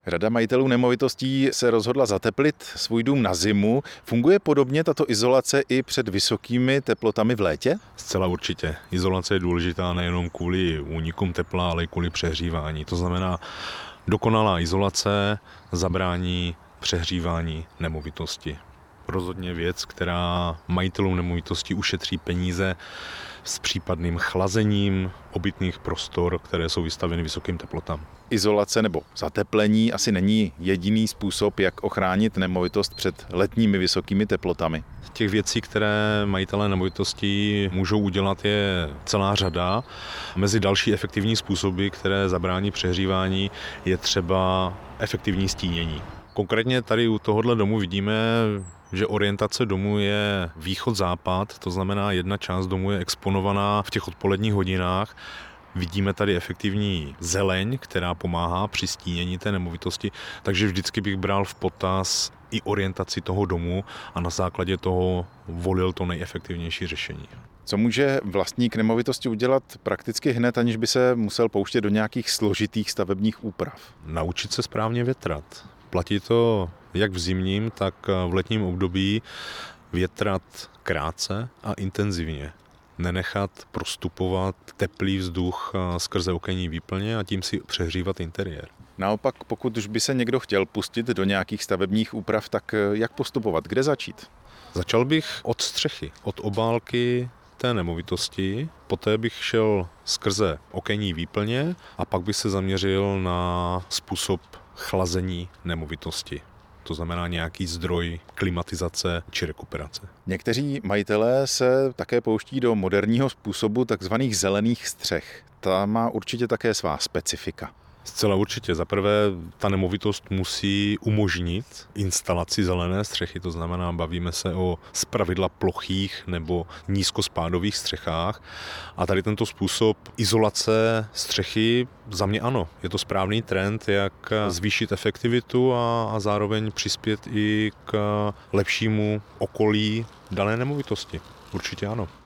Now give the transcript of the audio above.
Řada majitelů nemovitostí se rozhodla zateplit svůj dům na zimu. Funguje podobně tato izolace i před vysokými teplotami v létě? Zcela určitě. Izolace je důležitá nejenom kvůli únikům tepla, ale i kvůli přehřívání. To znamená, dokonalá izolace zabrání přehřívání nemovitosti. Rozhodně věc, která majitelům nemovitostí ušetří peníze s případným chlazením obytných prostor, které jsou vystaveny vysokým teplotám. Izolace nebo zateplení asi není jediný způsob, jak ochránit nemovitost před letními vysokými teplotami. Těch věcí, které majitelé nemovitostí můžou udělat, je celá řada. Mezi další efektivní způsoby, které zabrání přehřívání, je třeba efektivní stínění. Konkrétně tady u tohohle domu vidíme, že orientace domu je východ-západ, to znamená, jedna část domu je exponovaná v těch odpoledních hodinách. Vidíme tady efektivní zeleň, která pomáhá při stínění té nemovitosti, takže vždycky bych bral v potaz i orientaci toho domu a na základě toho volil to nejefektivnější řešení. Co může vlastník nemovitosti udělat prakticky hned, aniž by se musel pouštět do nějakých složitých stavebních úprav? Naučit se správně větrat. Platí to jak v zimním, tak v letním období, větrat krátce a intenzivně. Nenechat prostupovat teplý vzduch skrze okenní výplně a tím si přehřívat interiér. Naopak, pokud už by se někdo chtěl pustit do nějakých stavebních úprav, tak jak postupovat? Kde začít? Začal bych od střechy, od obálky té nemovitosti, poté bych šel skrze okenní výplně a pak bych se zaměřil na způsob chlazení nemovitosti. To znamená nějaký zdroj klimatizace či rekuperace. Někteří majitelé se také pouští do moderního způsobu takzvaných zelených střech. Ta má určitě také svá specifika. Zcela určitě. Za prvé, ta nemovitost musí umožnit instalaci zelené střechy, to znamená, bavíme se o zpravidla plochých nebo nízkospádových střechách. A tady tento způsob izolace střechy, za mě ano, je to správný trend, jak zvýšit efektivitu a zároveň přispět i k lepšímu okolí dané nemovitosti. Určitě ano.